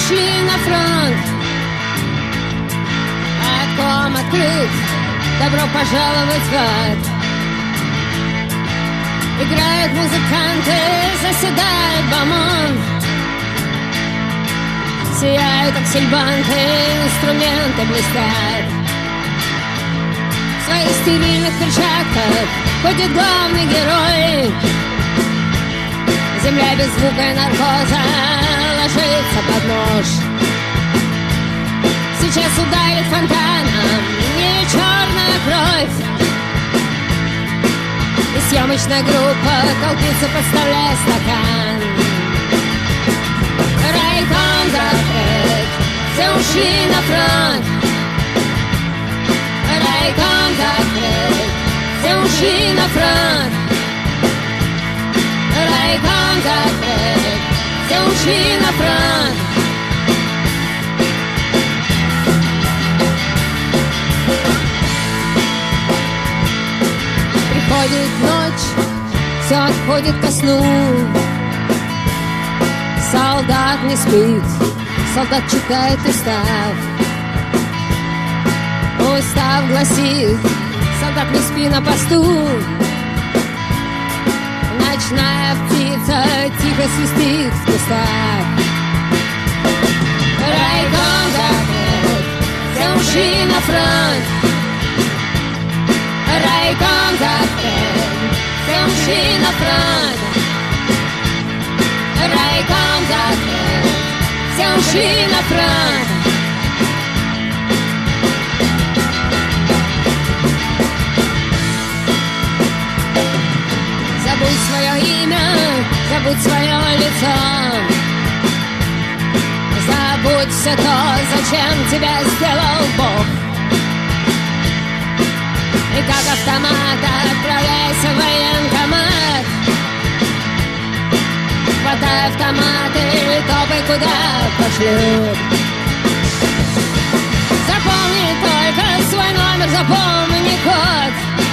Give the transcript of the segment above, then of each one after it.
ушли на фронт. Отком открыт, добро пожаловать в ад. Играют музыканты, заседает бомонд. Сияют аксельбанты, инструменты блестят. В своих стерильных перчатках ходит главный герой. Земля без звука и наркоза ложится под нож. Сейчас ударит фонтаном не черная кровь. И съемочная группа толпится, подставляя стакан. Райком закрыт, все ушли на фронт. Райком закрыт, все ушли на фронт. Райком закрыт, все ушли на фронт. Приходит ночь, все отходит ко сну. Солдат не спит, солдат читает устав. Устав гласит, солдат не спи на посту. Ночная птица тихо свистит в кустах. Райком закрыт, все ушли на фронт. Райком закрыт, все ушли на фронт. Райком закрыт, все ушли на фронт. Забудь свое имя, забудь свое лицо. Забудь все то, зачем тебя сделал Бог. И как автомат отправляйся в военкомат. Хватай автомат и топай, куда пошлют. Запомни только свой номер, запомни код.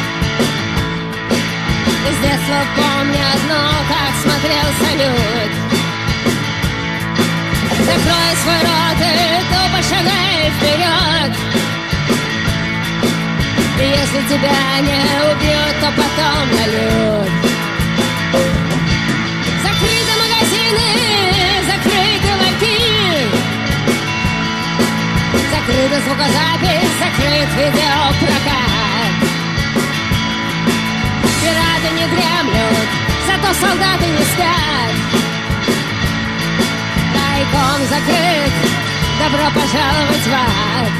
И с детства помни одно, как смотрел салют. Закрой свой рот и тупо шагай вперед. И если тебя не убьют, то потом нальют. Закрыты магазины, закрыты ларьки. Закрыта звукозапись, закрыт видеопрокат. Пираты не дремлют, зато солдаты не спят. Райком закрыт, добро пожаловать в ад.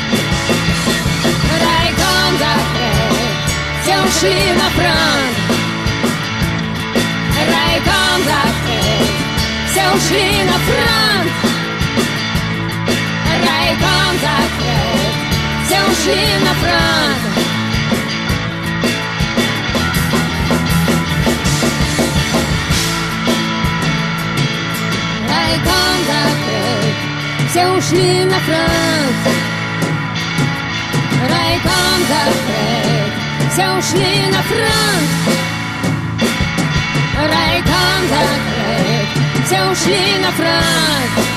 Райком закрыт, все ушли на фронт. Райком закрыт, все ушли на фронт. Райком закрыт, все ушли на фронт. Райком закрыт, все ушли на фронт. Райком закрыт, все ушли на фронт. Райком закрыт, все ушли на фронт.